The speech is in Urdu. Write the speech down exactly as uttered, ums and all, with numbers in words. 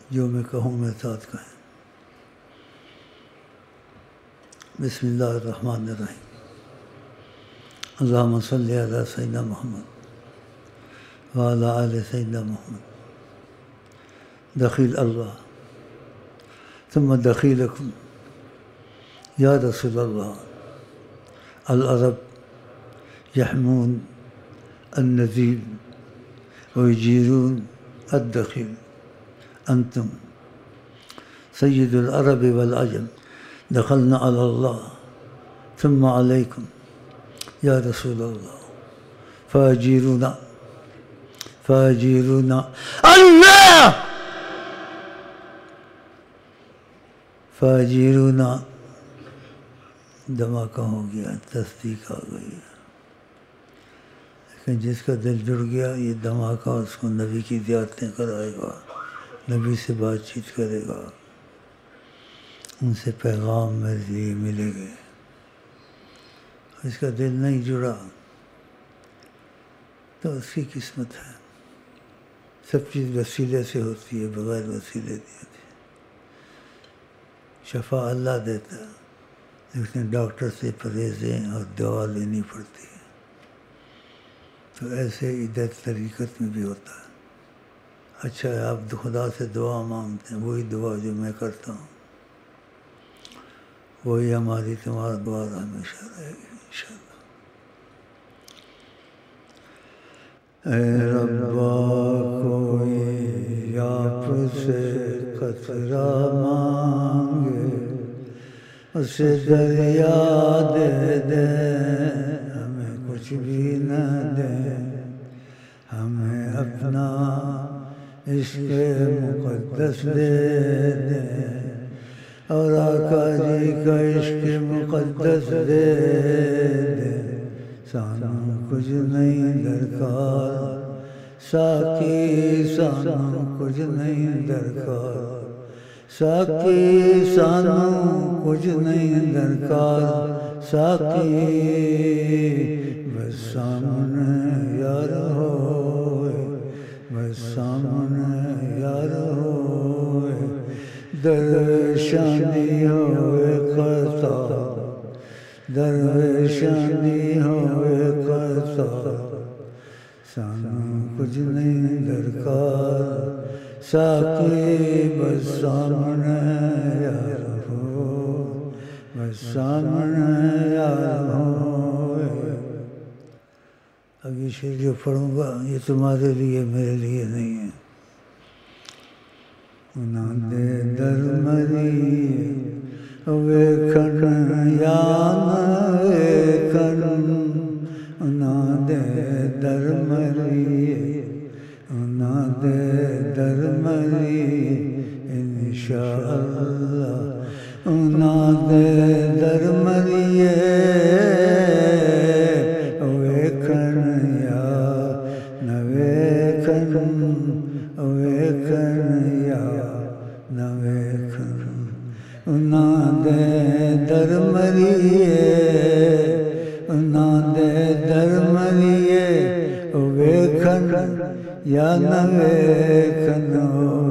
جو میں کہوں میں ساتھ کہیں۔ بسم اللہ الرحمن الرحیم۔ اللہم صلی علی سیدنا محمد وعلی آل سیدنا محمد۔ دخیل اللہ ثم دخیلکم یا رسول اللہ۔ العرب یحمون النذیر ویجیرون الدخیل۔ انتم سید العرب والعجم دخلنا علی اللہ ثم علیکم یا رسول اللہ فاجیرونا فاجیرونا اللہ فاجیرونا۔ دھماکہ ہو گیا، تصدیق آ گئی، لیکن جس کا دل جڑ گیا یہ دھماکہ اس کو نبی کی زیارتیں کرائے گا، نبی سے بات چیت کرے گا، ان سے پیغام میرے لیے ملے گے۔ اس کا دل نہیں جڑا تو اس کی قسمت ہے۔ سب چیز وسیلے سے ہوتی ہے، بغیر وسیلے نہیں ہوتی۔ شفا اللہ دیتا ہے، لیکن ڈاکٹر سے پرہیزیں اور دوا لینی پڑتی ہے۔ تو ایسے ادھر طریقت میں بھی ہوتا ہے۔ اچھا ہے آپ خدا سے دعا مانگتے ہیں، وہی دعا جو میں کرتا ہوں وہی ہماری تمہارا دعا ہمیشہ رہے گی انشاءاللہ۔ اے ربا کوئی آپ سے قطرہ مانگے، اسے دریا دے دے، ہمیں کچھ بھی نہ دے، ہمیں اپنا عشق مقدس دے دے، اور آقا جی کا عشق مقدس دے دے۔ سانوں کچھ نہیں درکار ساقی، سانوں کچھ نہیں درکار ساقی، سانوں کچھ نہیں درکار ساقی، بس سامنے یار ہوئے، بس سامنے یار ہوئے، درشانی ہوئے قطع، درشانی ہوئے قطع، سانوں کچھ نہیں درکار ساقی، بس سامنے یار ہو، بس سامنے یار ہو۔ اب یہ شعر جو پڑھوں گا یہ تمہارے لیے میرے لیے نہیں ہے۔ انہاں دے در مری ویکھن یا نہ ویکھن، انہاں دے در مری، انہاں دے در مری انشاءاللہ، انہاں دے در مری ویکھن یا نہ ویکھن، ویکھن یا نہ ویکھن، انہاں دے در مری، انہاں دے در مری ویکھن یا نہ ویکھن۔